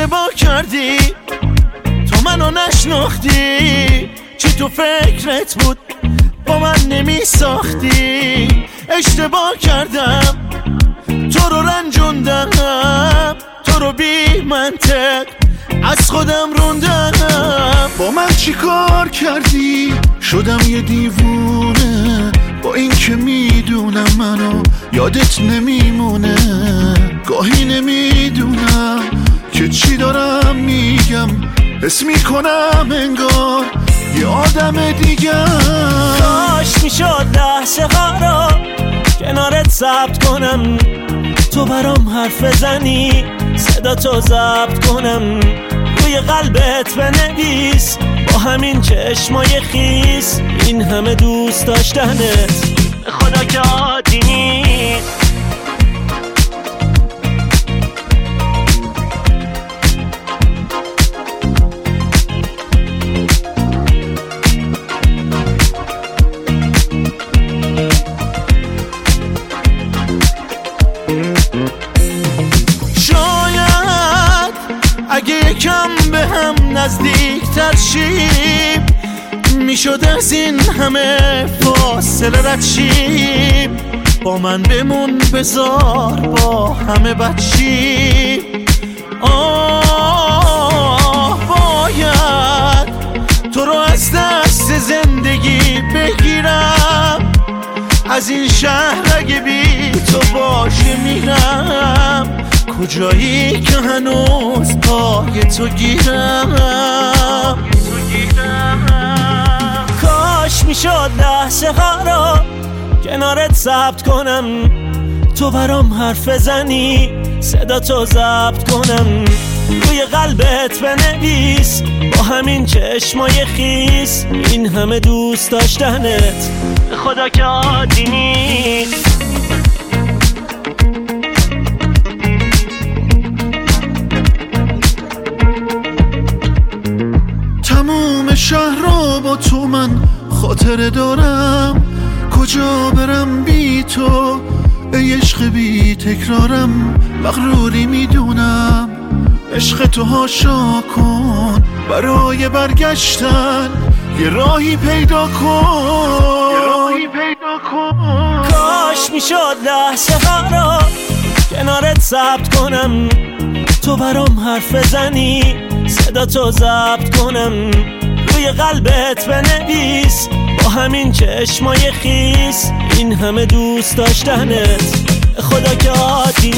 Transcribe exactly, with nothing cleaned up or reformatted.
اشتباه کردی، تو منو نشناختی، چی تو فکرت بود با من نمی ساختی. اشتباه کردم، تو رو رنجوندم، تو رو بی منطق از خودم روندم. با من چی کار کردی؟ شدم یه دیوونه، با این که میدونم منو یادت نمیمونه. گاهی نمیدونم که چی دارم میگم، حس میکنم انگار یه آدم دیگه. کاش میشد لحظه ها رو کنارت ضبط کنم، تو برام حرف بزنی صدا تو ضبط کنم، روی قلبت بنویس با همین چشمای خیس این همه دوست داشتنت خدا که عادی نیست. شاید اگه یکم به هم نزدیکتر شیم میشد از این همه فاصله رد شیم. با من بمون بذار با همه بد شیم. آه باید تو رو از دست زندگی بگیرم، از این شهر اگه بی تو باشه میرم. کجایی که هنوز پای تو گیرم. کاش میشد لحظه ها رو کنارت ضبط کنم، تو برام حرف بزنی صدا تو ضبط کنم، روی قلبت بنویس با همین چشمای خیس این همه دوست داشتنت خدا که عادی نیست. تموم شهر رو با تو من خاطره دارم، کجا برم بی تو ای عشق بی تکرارم. مغروری میدونم عشق تو هاشا کن، برای برگشتن یه راهی پیدا کن، یه راهی پیدا کن. کاش میشد لحظه ها رو کنارت ضبط کنم، تو برام حرف بزنی صدا تو ضبط کنم، روی قلبت بنویس با همین چشمای خیس این همه دوست داشتنت خدا که عادی